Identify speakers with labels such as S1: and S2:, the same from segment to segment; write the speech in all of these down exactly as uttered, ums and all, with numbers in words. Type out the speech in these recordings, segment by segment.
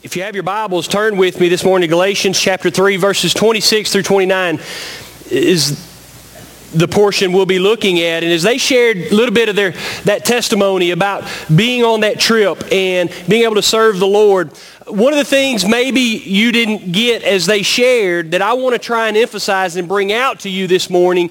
S1: If you have your Bibles, turn with me this morning to Galatians chapter three, verses twenty-six through twenty-nine is the portion we'll be looking at. And as they shared a little bit of their that testimony about being on that trip and being able to serve the Lord, one of the things maybe you didn't get as they shared that I want to try and emphasize and bring out to you this morning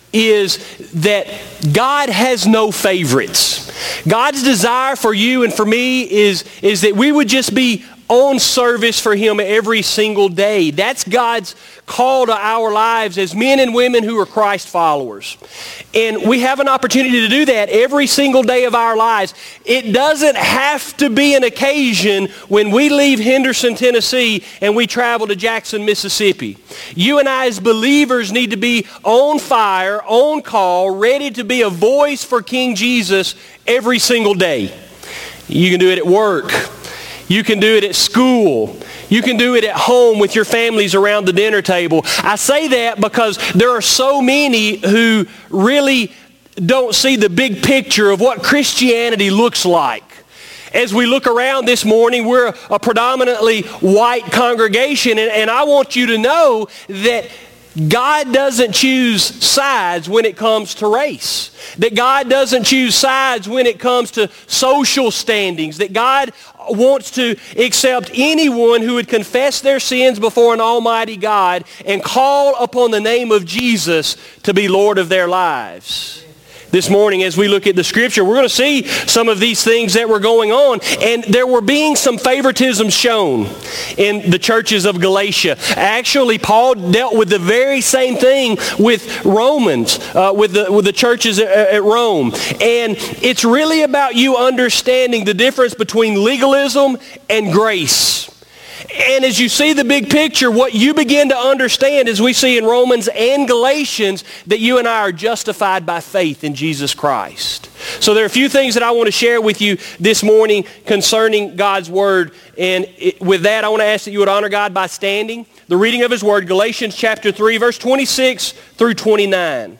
S1: is that God has no favorites. God's desire for you and for me is, is that we would just be on service for Him every single day. That's God's call to our lives as men and women who are Christ followers. And we have an opportunity to do that every single day of our lives. It doesn't have to be an occasion when we leave Henderson, Tennessee and we travel to Jackson, Mississippi. You and I as believers need to be on fire, on call, ready to be a voice for King Jesus every single day. You can do it at work. You can do it at school. You can do it at home with your families around the dinner table. I say that because there are so many who really don't see the big picture of what Christianity looks like. As we look around this morning, we're a, a predominantly white congregation, and, and I want you to know that God doesn't choose sides when it comes to race. That God doesn't choose sides when it comes to social standings. That God wants to accept anyone who would confess their sins before an almighty God and call upon the name of Jesus to be Lord of their lives. This morning, as we look at the Scripture, we're going to see some of these things that were going on. And there were being some favoritism shown in the churches of Galatia. Actually, Paul dealt with the very same thing with Romans, uh, with, the, with the churches at, at Rome. And it's really about you understanding the difference between legalism and grace. And as you see the big picture, what you begin to understand as we see in Romans and Galatians, that you and I are justified by faith in Jesus Christ. So there are a few things that I want to share with you this morning concerning God's Word. And it, with that, I want to ask that you would honor God by standing. The reading of His Word, Galatians chapter three, verse twenty-six through twenty-nine.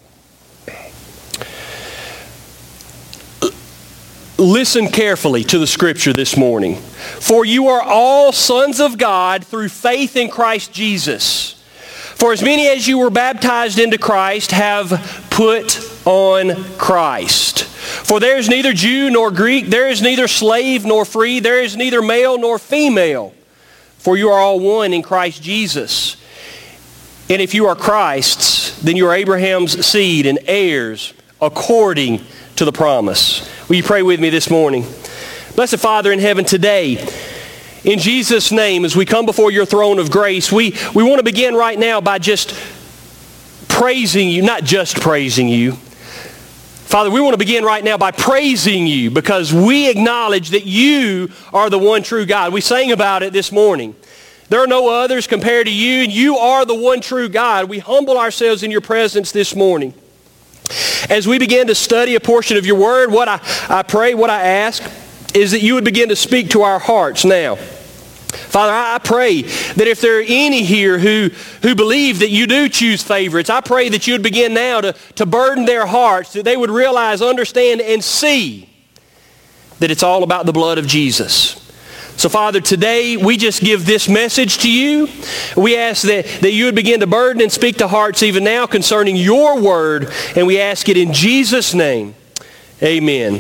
S1: Listen carefully to the Scripture this morning. For you are all sons of God through faith in Christ Jesus. For as many as you were baptized into Christ have put on Christ. For there is neither Jew nor Greek, there is neither slave nor free, there is neither male nor female. For you are all one in Christ Jesus. And if you are Christ's, then you are Abraham's seed and heirs according to the promise. Will you pray with me this morning? Blessed Father in heaven, today, in Jesus' name, as we come before your throne of grace, we, we want to begin right now by just praising you, not just praising you. Father, we want to begin right now by praising you because we acknowledge that you are the one true God. We sang about it this morning. There are no others compared to you, and you are the one true God. We humble ourselves in your presence this morning. As we begin to study a portion of your word, what I, I pray, what I ask, is that you would begin to speak to our hearts now. Father, I pray that if there are any here who, who believe that you do choose favorites, I pray that you would begin now to, to burden their hearts, that they would realize, understand, and see that it's all about the blood of Jesus. So, Father, today we just give this message to you. We ask that, that you would begin to burden and speak to hearts even now concerning your word, and we ask it in Jesus' name. Amen.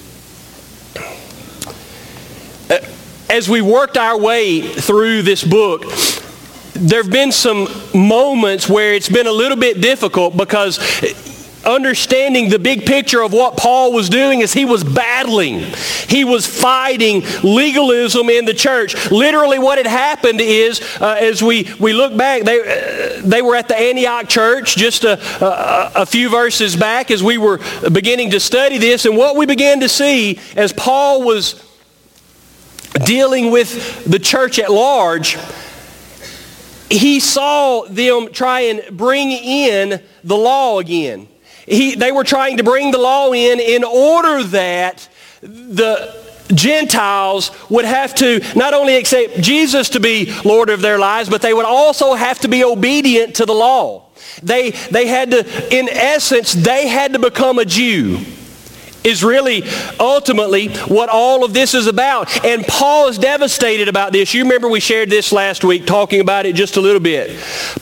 S1: As we worked our way through this book, there have been some moments where it's been a little bit difficult because understanding the big picture of what Paul was doing is he was battling. He was fighting legalism in the church. Literally what had happened is, uh, as we, we look back, they, uh, they were at the Antioch church just a, a, a few verses back as we were beginning to study this. And what we began to see as Paul was dealing with the church at large, he saw them try and bring in the law again. He, they were trying to bring the law in in order that the Gentiles would have to not only accept Jesus to be Lord of their lives, but they would also have to be obedient to the law. They, they had to, in essence, they had to become a Jew is really ultimately what all of this is about. And Paul is devastated about this. You remember we shared this last week, talking about it just a little bit.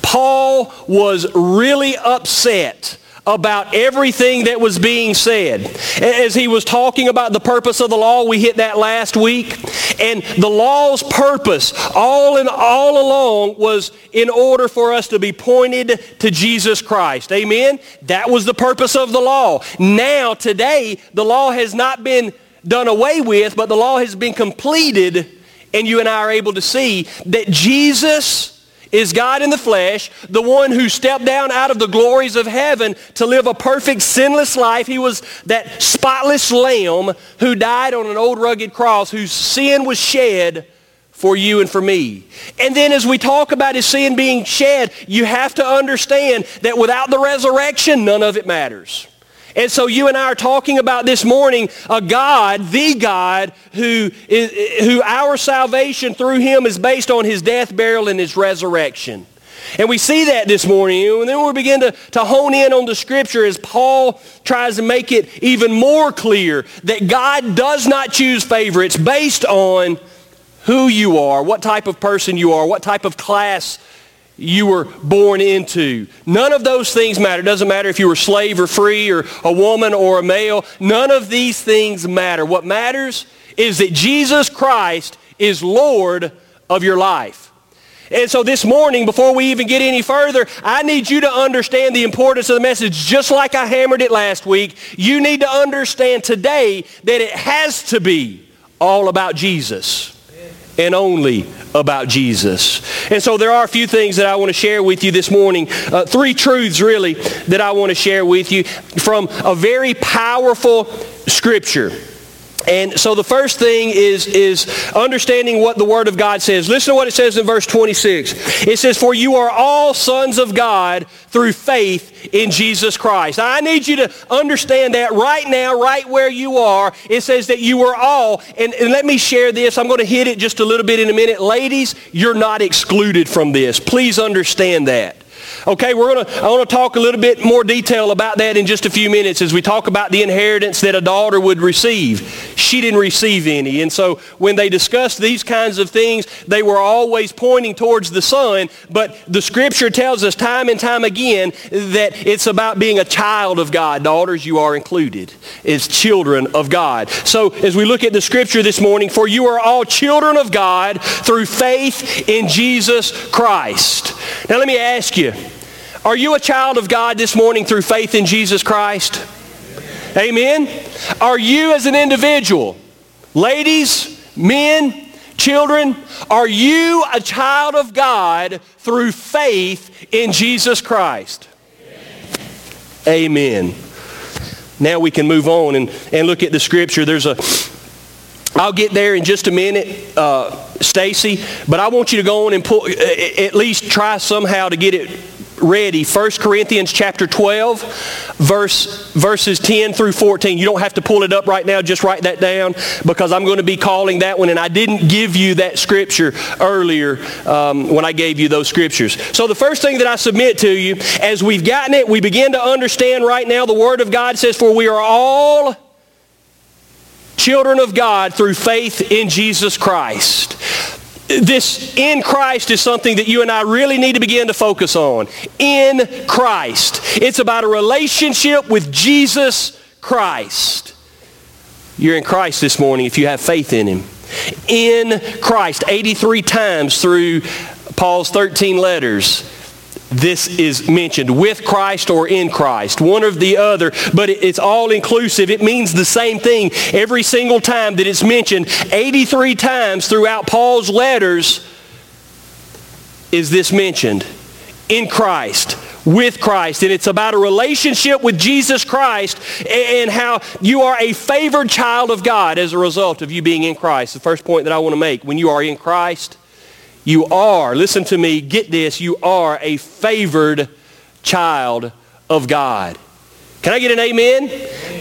S1: Paul was really upset about everything that was being said. As he was talking about the purpose of the law, we hit that last week. And the law's purpose all in all along was in order for us to be pointed to Jesus Christ. Amen? That was the purpose of the law. Now, today, the law has not been done away with, but the law has been completed, and you and I are able to see that Jesus is God in the flesh, the one who stepped down out of the glories of heaven to live a perfect, sinless life. He was that spotless lamb who died on an old rugged cross, whose sin was shed for you and for me. And then as we talk about his sin being shed, you have to understand that without the resurrection, none of it matters. And so you and I are talking about this morning a God, the God, who is, who our salvation through him is based on his death, burial, and his resurrection. And we see that this morning. And then we begin to, to hone in on the Scripture as Paul tries to make it even more clear that God does not choose favorites based on who you are, what type of person you are, what type of class you were born into. None of those things matter. It doesn't matter if you were slave or free or a woman or a male. None of these things matter. What matters is that Jesus Christ is Lord of your life. And so this morning, before we even get any further, I need you to understand the importance of the message. Just like I hammered it last week, you need to understand today that it has to be all about Jesus and only about Jesus. And so there are a few things that I want to share with you this morning. Uh, three truths, really, that I want to share with you from a very powerful Scripture. And so the first thing is, is understanding what the Word of God says. Listen to what it says in verse twenty-six. It says, "For you are all sons of God through faith in Jesus Christ." Now, I need you to understand that right now, right where you are. It says that you are all, and, and let me share this. I'm going to hit it just a little bit in a minute. Ladies, you're not excluded from this. Please understand that. Okay, we're gonna, I want to talk a little bit more detail about that in just a few minutes as we talk about the inheritance that a daughter would receive. She didn't receive any. And so when they discussed these kinds of things, they were always pointing towards the son. But the Scripture tells us time and time again that it's about being a child of God. Daughters, you are included as children of God. So as we look at the Scripture this morning, "For you are all children of God through faith in Jesus Christ." Now let me ask you, are you a child of God this morning through faith in Jesus Christ? Amen? Are you as an individual, ladies, men, children, are you a child of God through faith in Jesus Christ? Amen. Now we can move on and, and look at the Scripture. There's a, I'll get there in just a minute, uh, Stacy, but I want you to go on and pull, at least try somehow to get it ready. First Corinthians chapter twelve, verse, verses ten through fourteen. You don't have to pull it up right now. Just write that down because I'm going to be calling that one. And I didn't give you that scripture earlier um, when I gave you those scriptures. So the first thing that I submit to you, as we've gotten it, we begin to understand right now the Word of God says, "For we are all children of God through faith in Jesus Christ." This in Christ is something that you and I really need to begin to focus on. In Christ. It's about a relationship with Jesus Christ. You're in Christ this morning if you have faith in Him. In Christ. eighty-three times through Paul's thirteen letters, this is mentioned, with Christ or in Christ, one or the other, but it's all inclusive. It means the same thing every single time that it's mentioned. eighty-three times throughout Paul's letters is this mentioned. In Christ, with Christ. And it's about a relationship with Jesus Christ and how you are a favored child of God as a result of you being in Christ. The first point that I want to make, when you are in Christ, you are, listen to me, get this, you are a favored child of God. Can I get an amen? Amen.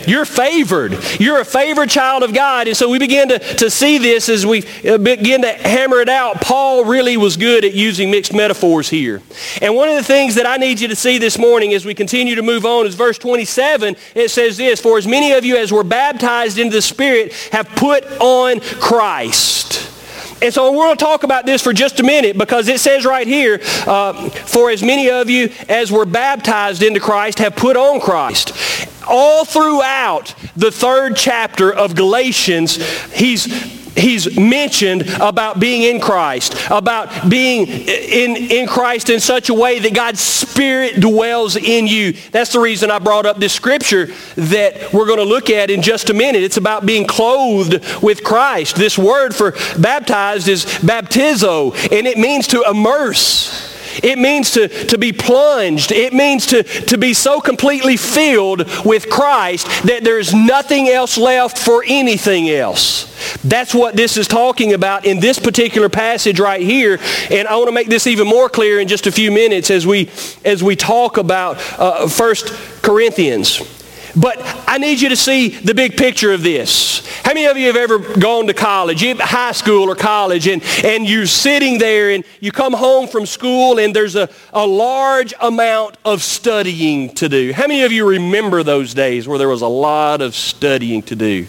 S1: You're favored. You're a favored child of God. And so we begin to, to see this as we begin to hammer it out. Paul really was good at using mixed metaphors here. And one of the things that I need you to see this morning as we continue to move on is verse twenty-seven. It says this, for as many of you as were baptized into the Spirit have put on Christ. And so we're going to talk about this for just a minute because it says right here, uh, for as many of you as were baptized into Christ have put on Christ. All throughout the third chapter of Galatians, he's He's mentioned about being in Christ, about being in, in Christ in such a way that God's Spirit dwells in you. That's the reason I brought up this scripture that we're going to look at in just a minute. It's about being clothed with Christ. This word for baptized is baptizo, and it means to immerse. It means to, to be plunged. It means to, to be so completely filled with Christ that there's nothing else left for anything else. That's what this is talking about in this particular passage right here. And I want to make this even more clear in just a few minutes as we, as we talk about uh, First Corinthians. But I need you to see the big picture of this. How many of you have ever gone to college, high school or college, and, and you're sitting there and you come home from school and there's a, a large amount of studying to do? How many of you remember those days where there was a lot of studying to do?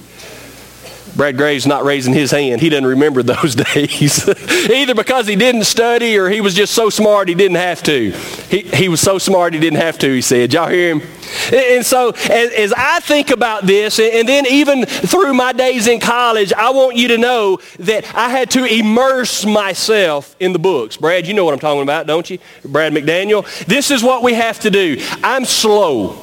S1: Brad Graves not raising his hand. He doesn't remember those days. Either because he didn't study or he was just so smart he didn't have to. He, he was so smart he didn't have to, he said. Y'all hear him? And so as, as I think about this, and then even through my days in college, I want you to know that I had to immerse myself in the books. Brad, you know what I'm talking about, don't you? Brad McDaniel. This is what we have to do. I'm slow.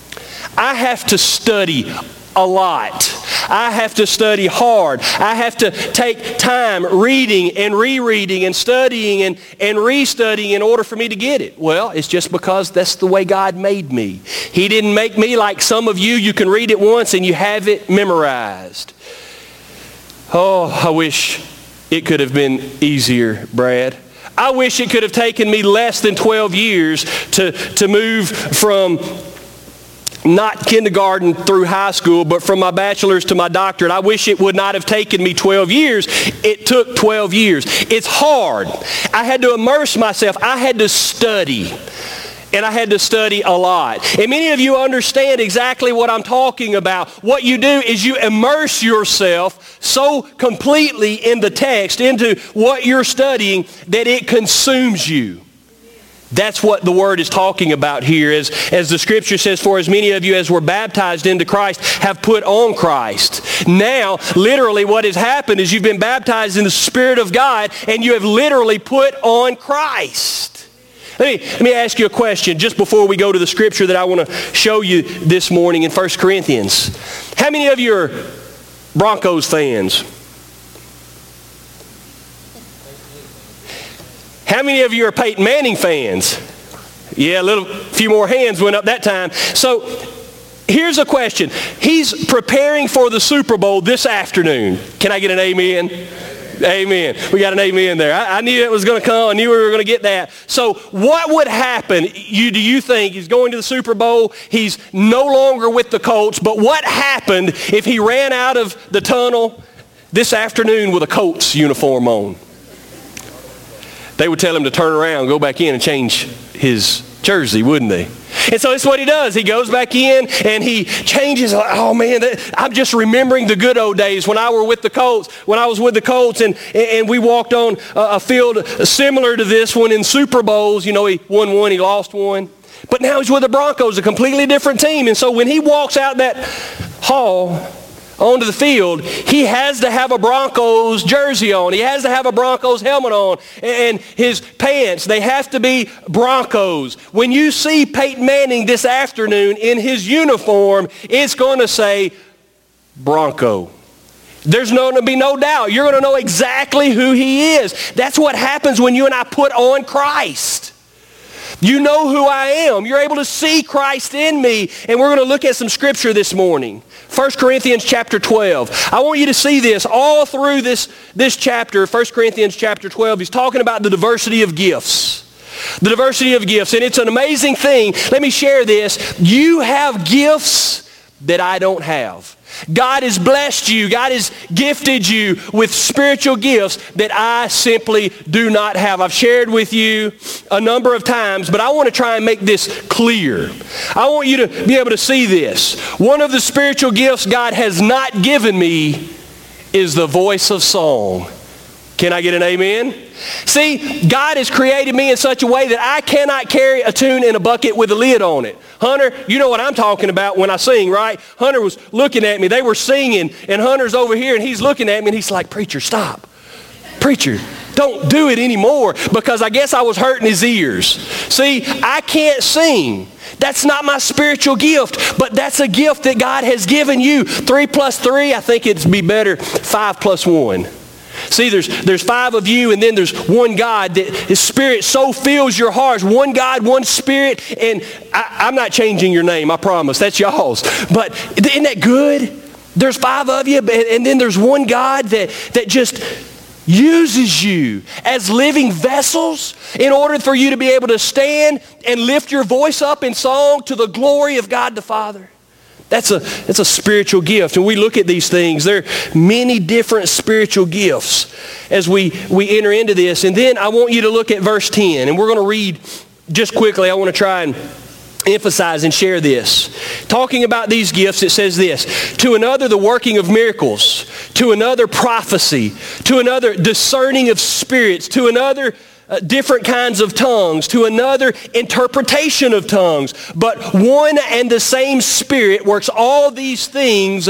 S1: I have to study a lot. I have to study hard. I have to take time reading and rereading and studying and, and restudying in order for me to get it. Well, it's just because that's the way God made me. He didn't make me like some of you. You can read it once and you have it memorized. Oh, I wish it could have been easier, Brad. I wish it could have taken me less than twelve years to, to move from not kindergarten through high school, but from my bachelor's to my doctorate. I wish it would not have taken me twelve years. It took twelve years. It's hard. I had to immerse myself. I had to study. And I had to study a lot. And many of you understand exactly what I'm talking about. What you do is you immerse yourself so completely in the text, into what you're studying, that it consumes you. That's what the word is talking about here. As, as the scripture says, for as many of you as were baptized into Christ have put on Christ. Now, literally what has happened is you've been baptized in the Spirit of God and you have literally put on Christ. Let me, let me ask you a question just before we go to the scripture that I want to show you this morning in First Corinthians. How many of you are Broncos fans? How many of you are Peyton Manning fans? Yeah, a little few more hands went up that time. So here's a question. He's preparing for the Super Bowl this afternoon. Can I get an amen? Amen. We got an amen there. I, I knew it was going to come. I knew we were going to get that. So what would happen, you, do you think? He's going to the Super Bowl. He's no longer with the Colts. But what happened if he ran out of the tunnel this afternoon with a Colts uniform on? They would tell him to turn around, go back in and change his jersey, wouldn't they? And so that's what he does. He goes back in and he changes. Oh man, that, I'm just remembering the good old days when I were with the Colts, when I was with the Colts and, and we walked on a field similar to this one in Super Bowls. You know, he won one, he lost one. But now he's with the Broncos, a completely different team. And so when he walks out that hall onto the field, he has to have a Broncos jersey on. He has to have a Broncos helmet on. And his pants, they have to be Broncos. When you see Peyton Manning this afternoon in his uniform, it's going to say Bronco. There's going to be no doubt. You're going to know exactly who he is. That's what happens when you and I put on Christ. You know who I am. You're able to see Christ in me. And we're going to look at some scripture this morning. First Corinthians chapter twelve. I want you to see this all through this, this chapter, First Corinthians chapter twelve. He's talking about the diversity of gifts. The diversity of gifts. And it's an amazing thing. Let me share this. You have gifts that I don't have. God has blessed you. God has gifted you with spiritual gifts that I simply do not have. I've shared with you a number of times, but I want to try and make this clear. I want you to be able to see this. One of the spiritual gifts God has not given me is the voice of song. Can I get an amen? See, God has created me in such a way that I cannot carry a tune in a bucket with a lid on it. Hunter, you know what I'm talking about when I sing, right? Hunter was looking at me. They were singing, and Hunter's over here, and he's looking at me, and he's like, "Preacher, stop. Preacher, don't do it anymore," because I guess I was hurting his ears. See, I can't sing. That's not my spiritual gift, but that's a gift that God has given you. Three plus three, I think it'd be better five plus one. See, there's there's five of you, and then there's one God that His Spirit so fills your hearts. One God, one Spirit, and I, I'm not changing your name, I promise. That's y'all's. But isn't that good? There's five of you, and then there's one God that, that just uses you as living vessels in order for you to be able to stand and lift your voice up in song to the glory of God the Father. That's a, that's a spiritual gift. And we look at these things. There are many different spiritual gifts as we, we enter into this. And then I want you to look at verse ten. And we're going to read just quickly. I want to try and emphasize and share this. Talking about these gifts, it says this: to another, the working of miracles; to another, prophecy; to another, discerning of spirits; to another, Uh, different kinds of tongues; to another, interpretation of tongues. But one and the same Spirit works all these things,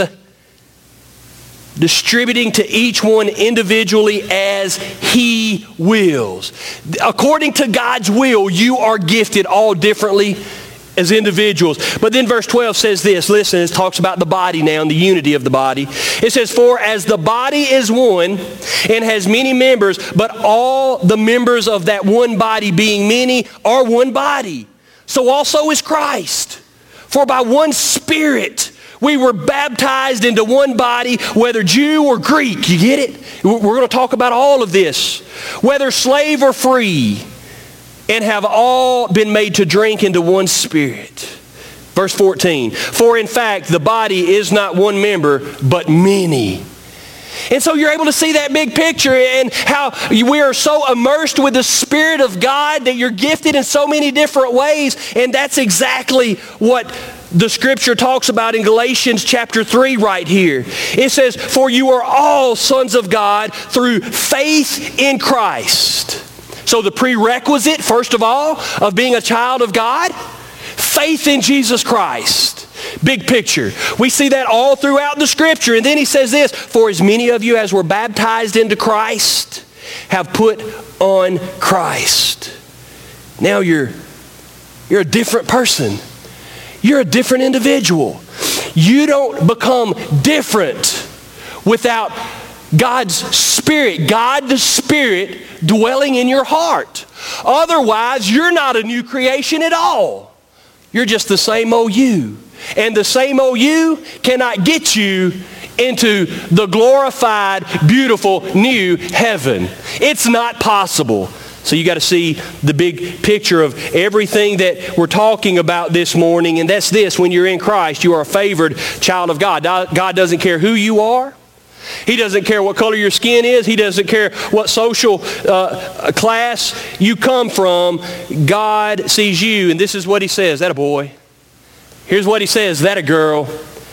S1: distributing to each one individually as He wills. According to God's will, you are gifted all differently as individuals. But then verse twelve says this. Listen, it talks about the body now and the unity of the body. It says, "For as the body is one and has many members, but all the members of that one body, being many, are one body, so also is Christ. For by one Spirit we were baptized into one body, whether Jew or Greek." You get it? We're going to talk about all of this. "Whether slave or free, and have all been made to drink into one Spirit." Verse fourteen, "For in fact the body is not one member, but many." And so you're able to see that big picture and how we are so immersed with the Spirit of God that you're gifted in so many different ways. And that's exactly what the Scripture talks about in Galatians chapter three right here. It says, "For you are all sons of God through faith in Christ." So the prerequisite, first of all, of being a child of God, faith in Jesus Christ. Big picture. We see that all throughout the Scripture. And then he says this: "For as many of you as were baptized into Christ have put on Christ." Now you're, you're a different person. You're a different individual. You don't become different without God's Spirit, God the Spirit dwelling in your heart. Otherwise, you're not a new creation at all. You're just the same old you. And the same old you cannot get you into the glorified, beautiful, new heaven. It's not possible. So you got to see the big picture of everything that we're talking about this morning. And that's this: when you're in Christ, you are a favored child of God. God doesn't care who you are. He doesn't care what color your skin is. He doesn't care what social uh, class you come from. God sees you, and this is what He says. That a boy. Here's what He says. That a girl.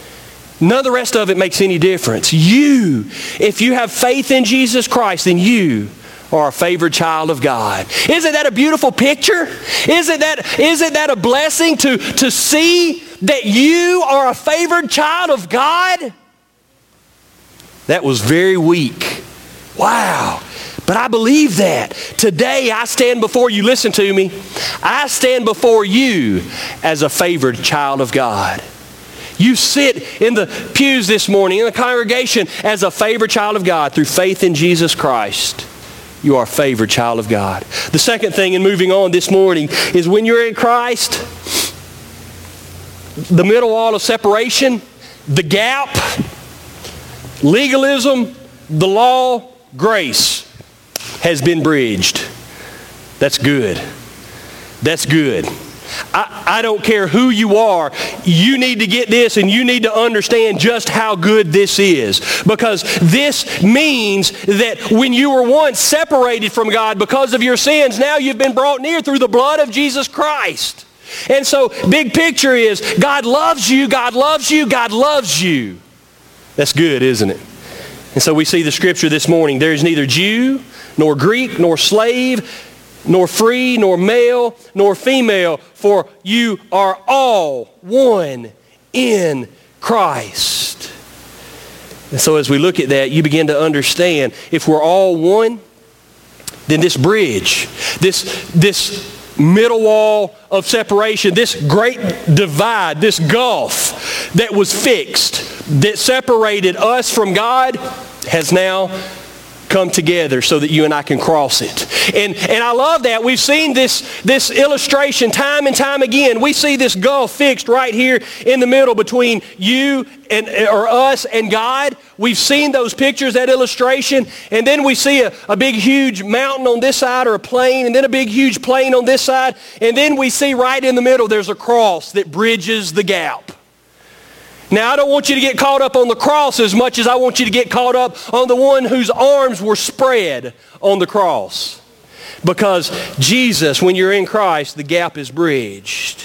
S1: None of the rest of it makes any difference. You, if you have faith in Jesus Christ, then you are a favored child of God. Isn't that a beautiful picture? Isn't that, isn't that a blessing to, to see that you are a favored child of God? That was very weak. Wow. But I believe that. Today I stand before you. Listen to me. I stand before you as a favored child of God. You sit in the pews this morning in the congregation as a favored child of God through faith in Jesus Christ. You are a favored child of God. The second thing in moving on this morning is when you're in Christ, the middle wall of separation, the gap, legalism, the law, grace has been bridged. That's good. That's good. I, I don't care who you are, you need to get this and you need to understand just how good this is. Because this means that when you were once separated from God because of your sins, now you've been brought near through the blood of Jesus Christ. And so, big picture is, God loves you, God loves you, God loves you. That's good, isn't it? And so we see the scripture this morning. There is neither Jew, nor Greek, nor slave, nor free, nor male, nor female, for you are all one in Christ. And so as we look at that, you begin to understand, if we're all one, then this bridge, this, this middle wall of separation, this great divide, this gulf that was fixed, that separated us from God, has now come together so that you and I can cross it. And and I love that. We've seen this, this illustration time and time again. We see this gulf fixed right here in the middle between you and or us and God. We've seen those pictures, that illustration. And then we see a, a big, huge mountain on this side, or a plain, and then a big, huge plain on this side. And then we see right in the middle there's a cross that bridges the gap. Now, I don't want you to get caught up on the cross as much as I want you to get caught up on the one whose arms were spread on the cross. Because Jesus, when you're in Christ, the gap is bridged.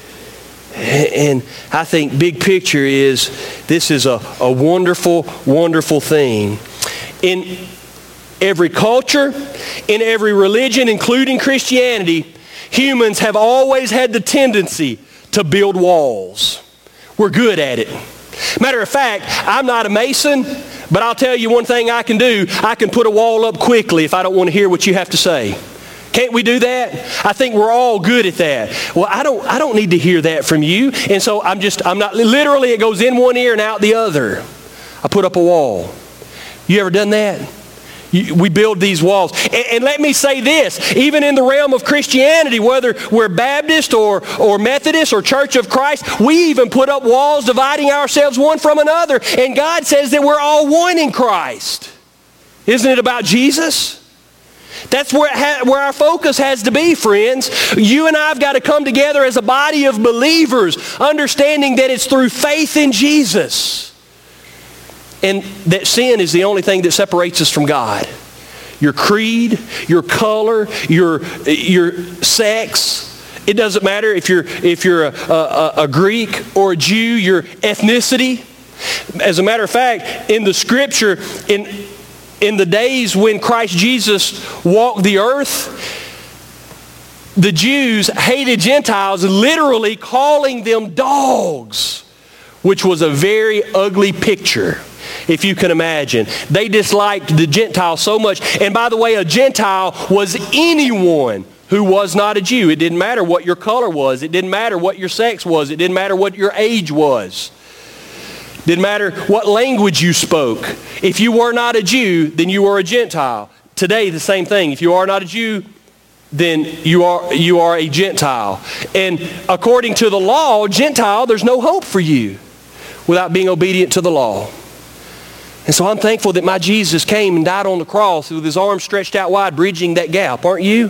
S1: And I think big picture is, this is a, a wonderful, wonderful thing. In every culture, in every religion, including Christianity, humans have always had the tendency to build walls. We're good at it. Matter of fact, I'm not a mason, but I'll tell you one thing I can do. I can put a wall up quickly if I don't want to hear what you have to say. Can't we do that? I think we're all good at that. Well, I don't I don't need to hear that from you. And so I'm just, I'm not, literally it goes in one ear and out the other. I put up a wall. You ever done that? We build these walls. And, and let me say this, even in the realm of Christianity, whether we're Baptist or, or Methodist or Church of Christ, we even put up walls dividing ourselves one from another. And God says that we're all one in Christ. Isn't it about Jesus? That's where, it ha- where our focus has to be, friends. You and I have got to come together as a body of believers, understanding that it's through faith in Jesus. And that sin is the only thing that separates us from God. Your creed, your color, your, your sex. It doesn't matter if you're, if you're a, a, a Greek or a Jew, your ethnicity. As a matter of fact, in the scripture, in, in the days when Christ Jesus walked the earth, the Jews hated Gentiles, literally calling them dogs, which was a very ugly picture. If you can imagine. They disliked the Gentile so much. And by the way, a Gentile was anyone who was not a Jew. It didn't matter what your color was. It didn't matter what your sex was. It didn't matter what your age was. It didn't matter what language you spoke. If you were not a Jew, then you were a Gentile. Today, the same thing. If you are not a Jew, then you are, you are a Gentile. And according to the law, Gentile, there's no hope for you without being obedient to the law. And so I'm thankful that my Jesus came and died on the cross with his arms stretched out wide, bridging that gap, aren't you?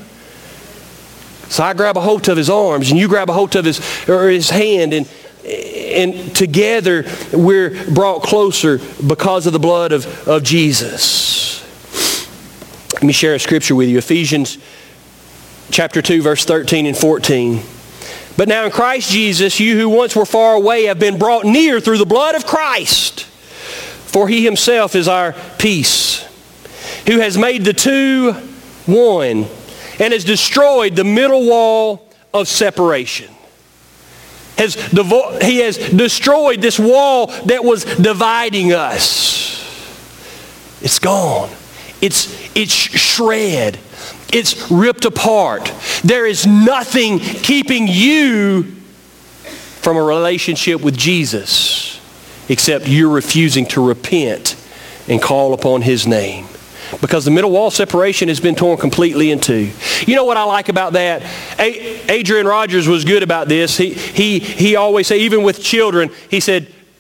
S1: So I grab a hold of his arms and you grab a hold of his, or his hand, and, and together we're brought closer because of the blood of, of Jesus. Let me share a scripture with you. Ephesians chapter two, verse thirteen and fourteen. But now in Christ Jesus, you who once were far away have been brought near through the blood of Christ. For he himself is our peace, who has made the two one and has destroyed the middle wall of separation. Has devo- he has destroyed this wall that was dividing us. It's gone. It's, it's shred. It's ripped apart. There is nothing keeping you from a relationship with Jesus, except you're refusing to repent and call upon his name. Because the middle wall separation has been torn completely in two. You know what I like about that? A- Adrian Rogers was good about this. He, he, he always said, even with children, he said,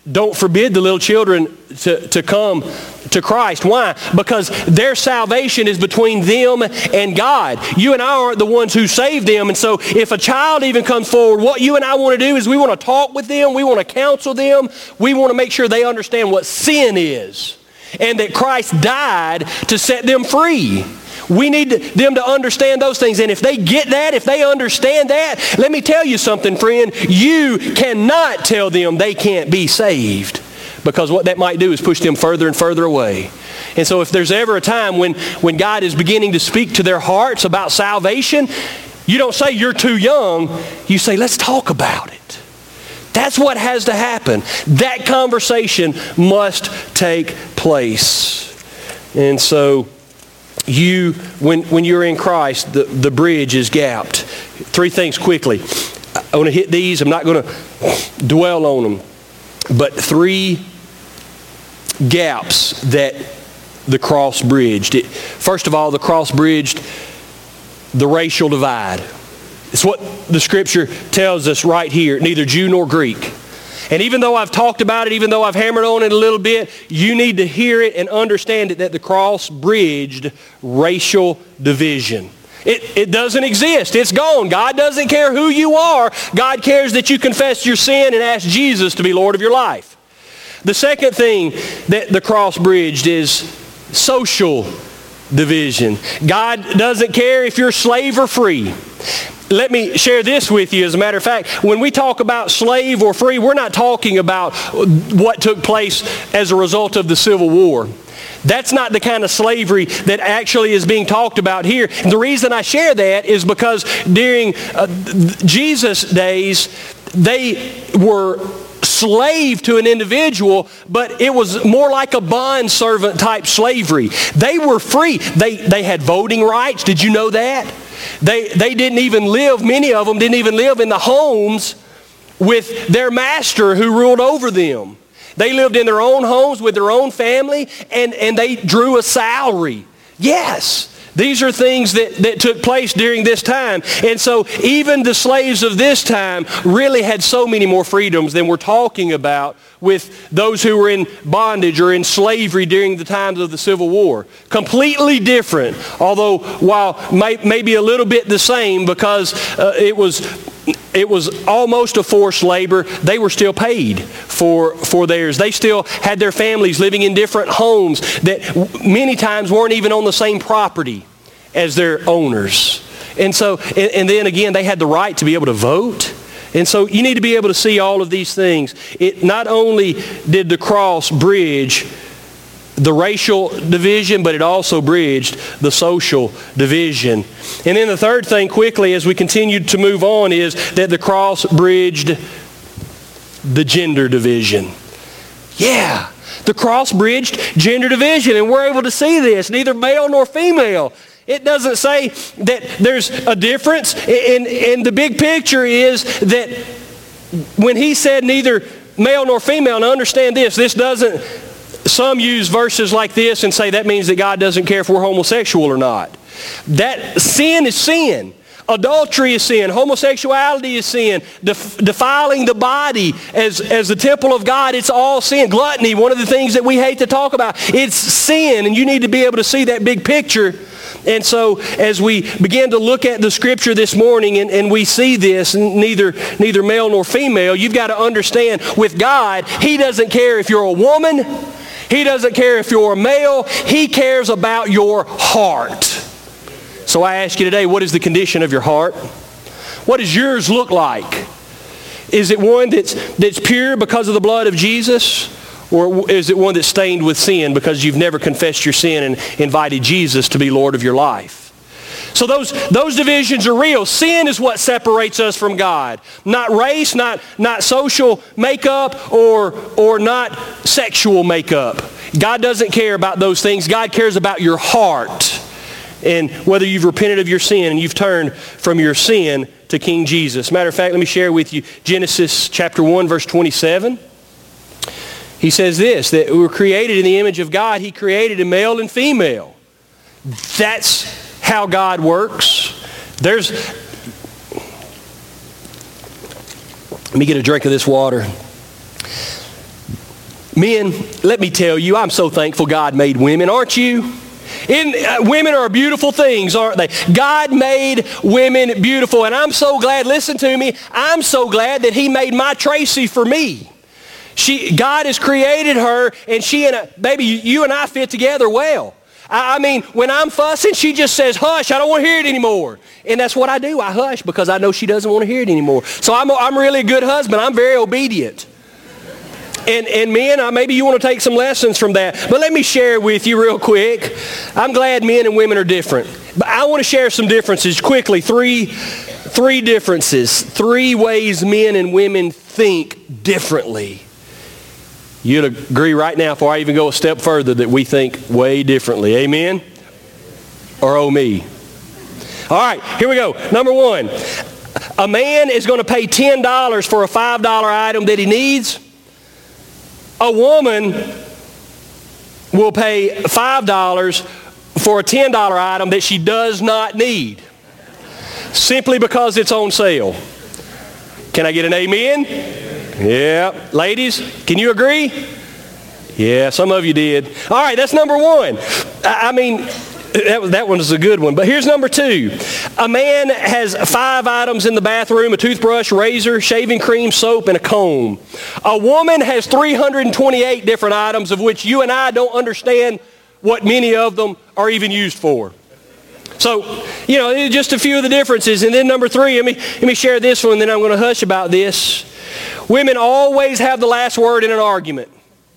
S1: don't forbid the little children to, to come to Christ. Why? Because their salvation is between them and God. You and I aren't the ones who saved them. And so if a child even comes forward, what you and I want to do is we want to talk with them. We want to counsel them. We want to make sure they understand what sin is and that Christ died to set them free. We need them to understand those things. And if they get that, if they understand that, let me tell you something, friend. You cannot tell them they can't be saved, because what that might do is push them further and further away. And so if there's ever a time when, when God is beginning to speak to their hearts about salvation, you don't say you're too young. You say, let's talk about it. That's what has to happen. That conversation must take place. And so You, when, when you're in Christ, the, the bridge is gapped. Three things quickly. I want to hit these. I'm not going to dwell on them. But three gaps that the cross bridged. It, first of all, the cross bridged the racial divide. It's what the Scripture tells us right here. Neither Jew nor Greek. And even though I've talked about it, even though I've hammered on it a little bit, you need to hear it and understand it, that the cross bridged racial division. It, it doesn't exist. It's gone. God doesn't care who you are. God cares that you confess your sin and ask Jesus to be Lord of your life. The second thing that the cross bridged is social division. God doesn't care if you're slave or free. Let me share this with you. As a matter of fact, when we talk about slave or free, we're not talking about what took place as a result of the Civil War. That's not the kind of slavery that actually is being talked about here. And the reason I share that is because during uh, Jesus' days, they were slave to an individual, but it was more like a bond servant type slavery. They were free. They, they had voting rights. Did you know that? They, they didn't even live, many of them didn't even live in the homes with their master who ruled over them. They lived in their own homes with their own family, and, and they drew a salary. Yes, these are things that, that took place during this time. And so even the slaves of this time really had so many more freedoms than we're talking about with those who were in bondage or in slavery during the times of the Civil War. Completely different, although while may, maybe a little bit the same, because uh, it was it was almost a forced labor. They were still paid for, for theirs. They still had their families living in different homes that many times weren't even on the same property as their owners. And so, and, and then again, they had the right to be able to vote. And so you need to be able to see all of these things. It not only did the cross bridge the racial division, but it also bridged the social division. And then the third thing, quickly, as we continue to move on, is that the cross bridged the gender division. Yeah, the cross bridged gender division, and we're able to see this, neither male nor female. It doesn't say that there's a difference. And, and the big picture is that when he said neither male nor female, and understand this, this doesn't, some use verses like this and say that means that God doesn't care if we're homosexual or not. That sin is sin. Adultery is sin. Homosexuality is sin. Def- defiling the body as, as the temple of God, it's all sin. Gluttony, one of the things that we hate to talk about, it's sin, and you need to be able to see that big picture. And so as we begin to look at the Scripture this morning and, and we see this, neither, neither male nor female, you've got to understand with God, He doesn't care if you're a woman. He doesn't care if you're a male. He cares about your heart. So I ask you today, what is the condition of your heart? What does yours look like? Is it one that's, that's pure because of the blood of Jesus? Or is it one that's stained with sin because you've never confessed your sin and invited Jesus to be Lord of your life? So those, those divisions are real. Sin is what separates us from God. Not race, not, not social makeup, or, or not sexual makeup. God doesn't care about those things. God cares about your heart and whether you've repented of your sin and you've turned from your sin to King Jesus. Matter of fact, let me share with you Genesis chapter one, verse twenty-seven. He says this, that we were created in the image of God. He created a male and female. That's how God works. There's, let me get a drink of this water. Men, let me tell you, I'm so thankful God made women, aren't you? In, uh, women are beautiful things, aren't they? God made women beautiful, and I'm so glad, listen to me, I'm so glad that he made my Tracy for me. She, God has created her, and she and, I, baby, you and I fit together well. I, I mean, when I'm fussing, she just says, hush, I don't want to hear it anymore. And that's what I do. I hush because I know she doesn't want to hear it anymore. So I'm, I'm really a good husband. I'm very obedient. And, and men, uh, maybe you want to take some lessons from that. But let me share with you real quick. I'm glad men and women are different. But I want to share some differences quickly. Three, three differences. Three ways men and women think differently. You'd agree right now before I even go a step further that we think way differently. Amen? Or oh me? All right, here we go. Number one. A man is going to pay ten dollars for a five dollar item that he needs. A woman will pay five dollars for a ten dollar item that she does not need, simply because it's on sale. Can I get an amen? Yeah. Ladies, can you agree? Yeah, some of you did. All right, that's number one. I mean, that, that one is a good one. But here's number two. A man has five items in the bathroom: a toothbrush, razor, shaving cream, soap, and a comb. A woman has three hundred twenty-eight different items, of which you and I don't understand what many of them are even used for. So, you know, just a few of the differences. And then number three, let me, let me share this one, and then I'm going to hush about this. Women always have the last word in an argument.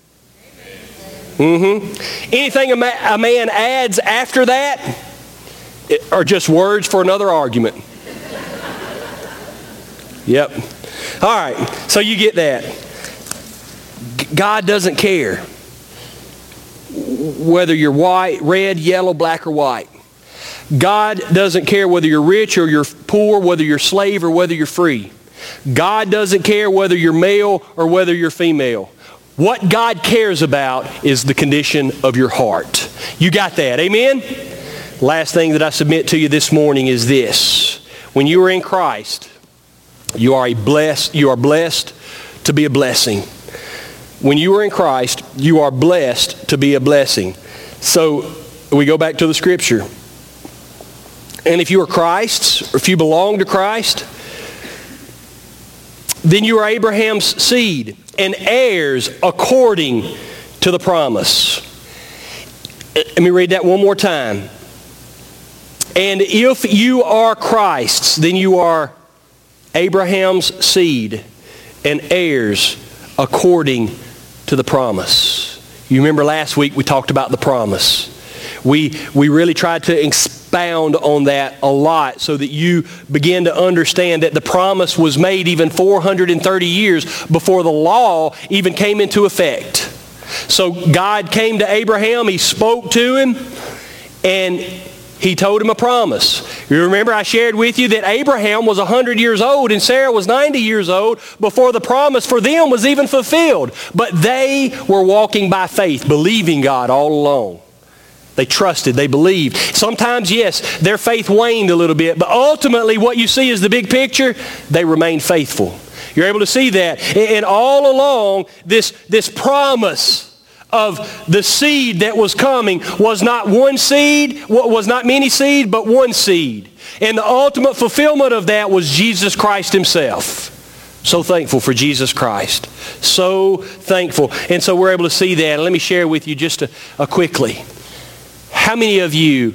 S1: Mm-hmm. Anything a, ma- a man adds after that are just words for another argument. Yep. All right, so you get that. God doesn't care whether you're white, red, yellow, black, or white. God doesn't care whether you're rich or you're poor, whether you're slave or whether you're free. God doesn't care whether you're male or whether you're female. What God cares about is the condition of your heart. You got that, amen? Last thing that I submit to you this morning is this. When you are in Christ, you are a blessed, you are blessed to be a blessing. When you are in Christ, you are blessed to be a blessing. So we go back to the scripture. And if you are Christ's, or if you belong to Christ, then you are Abraham's seed and heirs according to the promise. Let me read that one more time. And if you are Christ's, then you are Abraham's seed and heirs according to the promise. You remember last week we talked about the promise. We, we really tried to expound on that a lot so that you begin to understand that the promise was made even four hundred thirty years before the law even came into effect. So God came to Abraham, he spoke to him, and he told him a promise. You remember I shared with you that Abraham was one hundred years old and Sarah was ninety years old before the promise for them was even fulfilled. But they were walking by faith, believing God all along. They trusted, they believed. Sometimes, yes, their faith waned a little bit, but ultimately what you see is the big picture. They remained faithful. You're able to see that. And all along, this, this promise of the seed that was coming was not one seed, was not many seed, but one seed. And the ultimate fulfillment of that was Jesus Christ himself. So thankful for Jesus Christ. So thankful. And so we're able to see that. And let me share with you just a, a quickly. How many of you,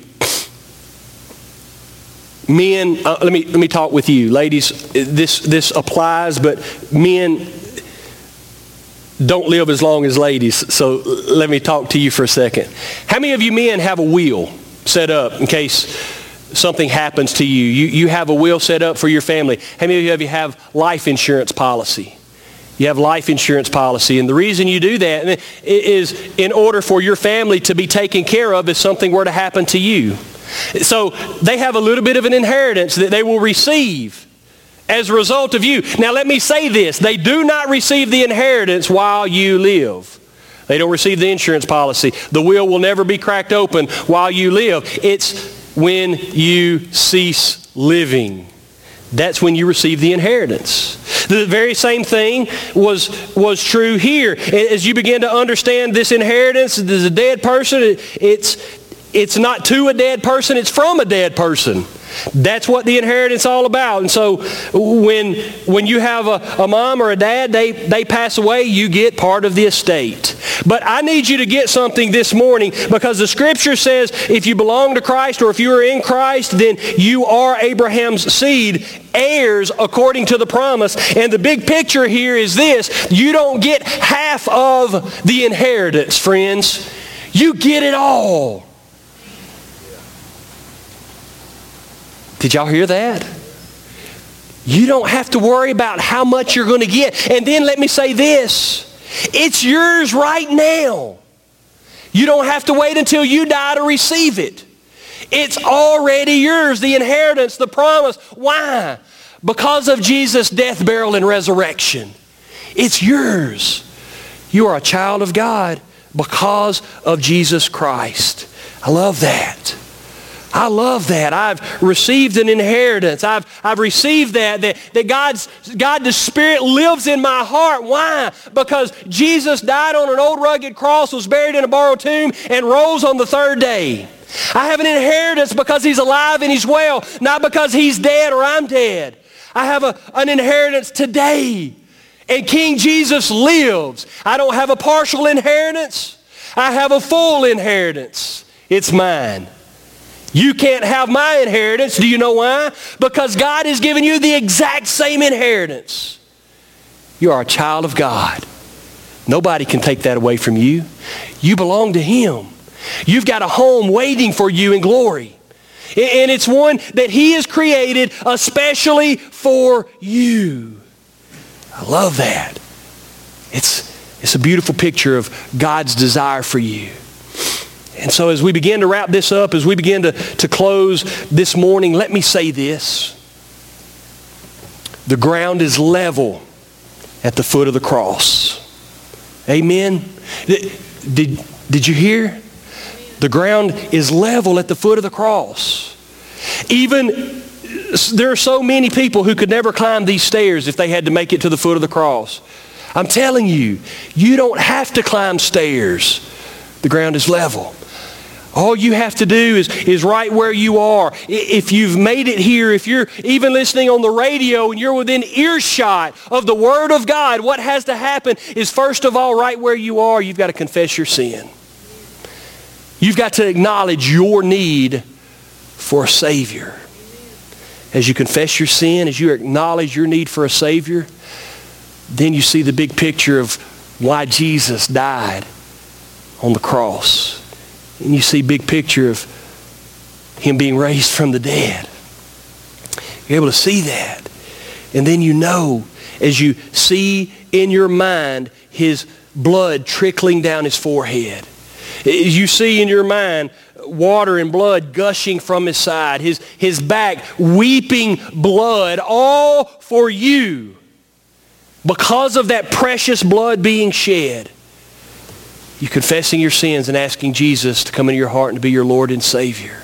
S1: men, uh, let me let me talk with you. Ladies, this, this applies, but men don't live as long as ladies. So let me talk to you for a second. How many of you men have a will set up in case something happens to you? You, you have a will set up for your family. How many of you have life insurance policy? You have life insurance policy, and the reason you do that is in order for your family to be taken care of if something were to happen to you. So they have a little bit of an inheritance that they will receive as a result of you. Now let me say this, they do not receive the inheritance while you live. They don't receive the insurance policy. The will will never be cracked open while you live. It's when you cease living. That's when you receive the inheritance. The very same thing was, was true here. As you begin to understand this inheritance, there's a dead person, it's, it's not to a dead person, it's from a dead person. That's what the inheritance is all about. And so when, when you have a, a mom or a dad, they, they pass away, you get part of the estate. But I need you to get something this morning, because the Scripture says if you belong to Christ, or if you are in Christ, then you are Abraham's seed, heirs according to the promise. And the big picture here is this: you don't get half of the inheritance, friends. You get it all. Did y'all hear that? You don't have to worry about how much you're going to get. And then let me say this: it's yours right now. You don't have to wait until you die to receive it. It's already yours, the inheritance, the promise. Why? Because of Jesus' death, burial, and resurrection. It's yours. You are a child of God because of Jesus Christ. I love that. I love that. I've received an inheritance. I've, I've received that, that, that God's, God the Spirit lives in my heart. Why? Because Jesus died on an old rugged cross, was buried in a borrowed tomb, and rose on the third day. I have an inheritance because He's alive and He's well, not because He's dead or I'm dead. I have a, an inheritance today, and King Jesus lives. I don't have a partial inheritance. I have a full inheritance. It's mine. You can't have my inheritance. Do you know why? Because God has given you the exact same inheritance. You are a child of God. Nobody can take that away from you. You belong to Him. You've got a home waiting for you in glory. And it's one that He has created especially for you. I love that. It's, it's a beautiful picture of God's desire for you. And so as we begin to wrap this up, as we begin to, to close this morning, let me say this. The ground is level at the foot of the cross. Amen? Did, did you hear? The ground is level at the foot of the cross. Even, there are so many people who could never climb these stairs if they had to make it to the foot of the cross. I'm telling you, you don't have to climb stairs. The ground is level. All you have to do is, is right where you are. If you've made it here, if you're even listening on the radio and you're within earshot of the Word of God, what has to happen is, first of all, right where you are, you've got to confess your sin. You've got to acknowledge your need for a Savior. As you confess your sin, as you acknowledge your need for a Savior, then you see the big picture of why Jesus died on the cross. And you see a big picture of Him being raised from the dead. You're able to see that. And then you know, as you see in your mind His blood trickling down His forehead. As you see in your mind water and blood gushing from His side. His, his back weeping blood, all for you. Because of that precious blood being shed. You confessing your sins and asking Jesus to come into your heart and to be your Lord and Savior.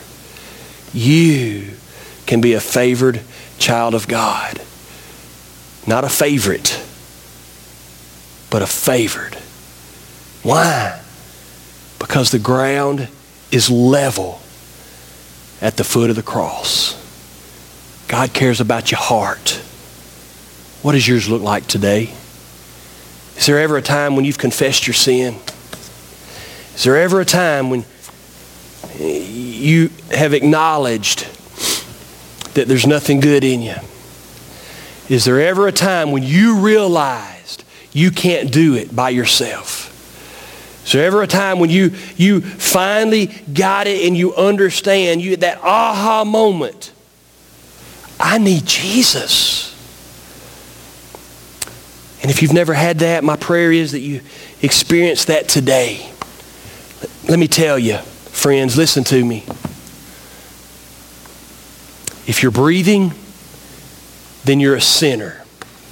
S1: You can be a favored child of God. Not a favorite, but a favored. Why? Because the ground is level at the foot of the cross. God cares about your heart. What does yours look like today? Is there ever a time when you've confessed your sin? Is there ever a time when you have acknowledged that there's nothing good in you? Is there ever a time when you realized you can't do it by yourself? Is there ever a time when you, you finally got it and you understand, you that aha moment, I need Jesus? And if you've never had that, my prayer is that you experience that today. Let me tell you, friends, listen to me. If you're breathing, then you're a sinner.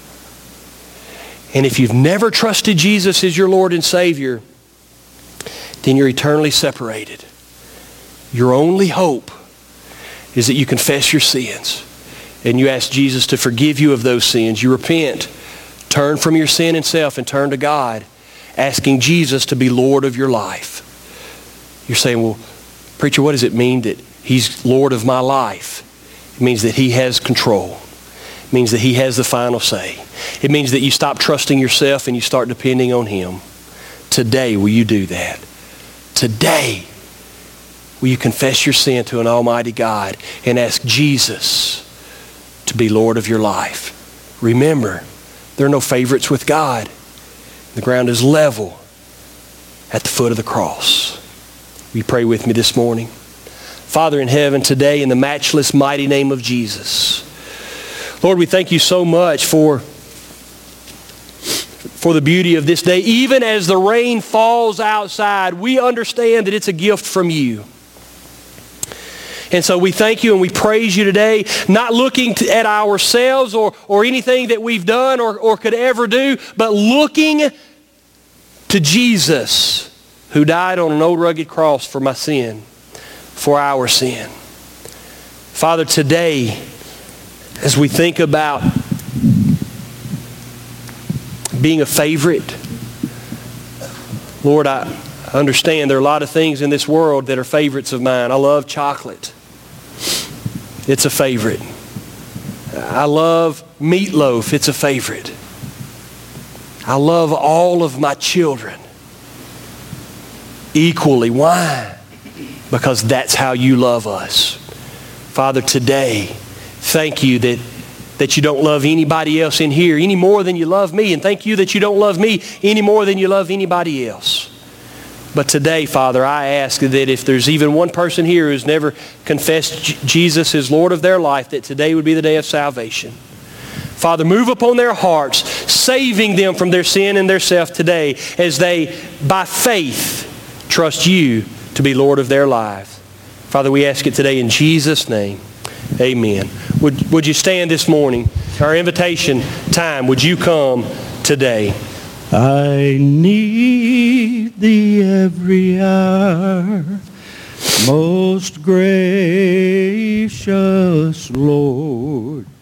S1: And if you've never trusted Jesus as your Lord and Savior, then you're eternally separated. Your only hope is that you confess your sins and you ask Jesus to forgive you of those sins. You repent Turn from your sin and self and turn to God, asking Jesus to be Lord of your life. You're saying, well, preacher, what does it mean that He's Lord of my life? It means that He has control. It means that He has the final say. It means that you stop trusting yourself and you start depending on Him. Today, will you do that? Today, will you confess your sin to an almighty God and ask Jesus to be Lord of your life? Remember, there are no favorites with God. The ground is level at the foot of the cross. Will you pray with me this morning? Father in heaven, today in the matchless mighty name of Jesus, Lord, we thank you so much for, for the beauty of this day. Even as the rain falls outside, we understand that it's a gift from you. And so we thank you and we praise you today, not looking to, at ourselves or, or anything that we've done or, or could ever do, but looking to Jesus, who died on an old rugged cross for my sin, for our sin. Father, today, as we think about being a favorite, Lord, I understand there are a lot of things in this world that are favorites of mine. I love chocolate. It's a favorite. I love meatloaf. It's a favorite. I love all of my children equally. Why? Because that's how you love us. Father, today, thank you that, that you don't love anybody else in here any more than you love me. And thank you that you don't love me any more than you love anybody else. But today, Father, I ask that if there's even one person here who's never confessed J- Jesus as Lord of their life, that today would be the day of salvation. Father, move upon their hearts, saving them from their sin and their self today as they, by faith, trust you to be Lord of their lives. Father, we ask it today in Jesus' name. Amen. Would, would you stand this morning? Our invitation time, would you come today?
S2: I need thee every hour, most gracious Lord.